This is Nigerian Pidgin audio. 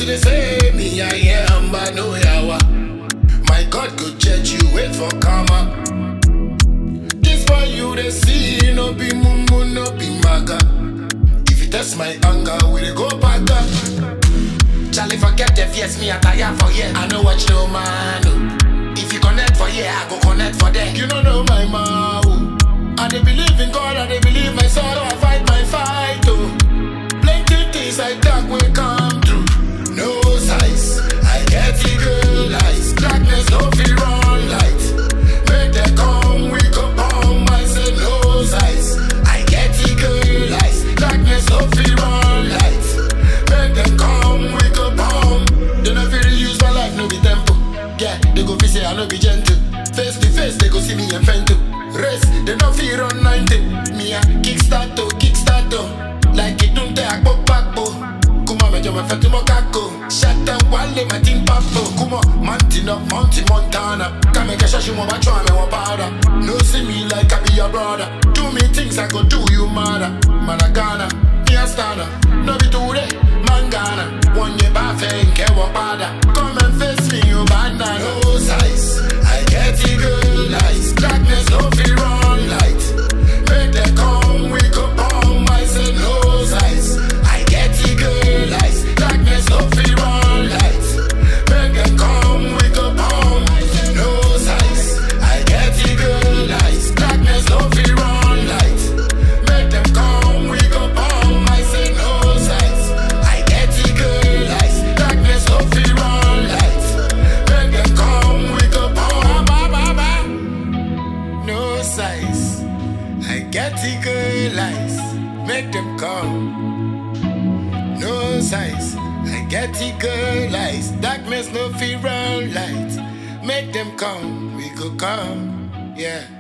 they say me I am, but no yawa. My God go judge you, wait for karma. This for you they see, no be mumu, no be maga. If you test my anger, we dey go back up. Charlie forget the fears, me I tire for yeah. I know what you know, man. If you connect for yeah, I go connect for them. You don't know my mouth. I dey believe in God, I dey believe my soul. I fight my fight, oh. Plenty things I talk will come true. No size, I get eagle eyes. Darkness no feel run light. Make them come, we go bomb. I say no size, I get eagle eyes. Darkness no feel run light. Make them come, we go bomb. They no feel use my life, no be tempo. Yeah, they go feel say I no be gentle. Face to face, they go see me and fend to. Race, they no fear on 90. Me a kickstart to. Like it don't take a backbone. Kuma me jama fete mo kako. Shut down wale my team papo. Kuma mountain up, Montana. Come and cash mo ba try me wa powder. No see me like I be your brother. Do me things I go do you mother. Managana, me a stunner. No be today, mangana. One year ba fenke wa pada. Come and face me you banana. No size, I get eagle eyes. Darkness no feel run light. Make them come, we go bomb. I say no size, I get eagle eyes. Darkness no feel run light. Make them come, we go bomb. No size, I get eagle eyes. Darkness no feel run light. Make them come, we go bomb. I say no size, I get eagle eyes. Darkness no feel run light. Make them come, we go bomb. No size, I get eagle eyes. Make them come. No size, I get eagle eyes. Darkness no fear round light. Make them come, we go come. Yeah.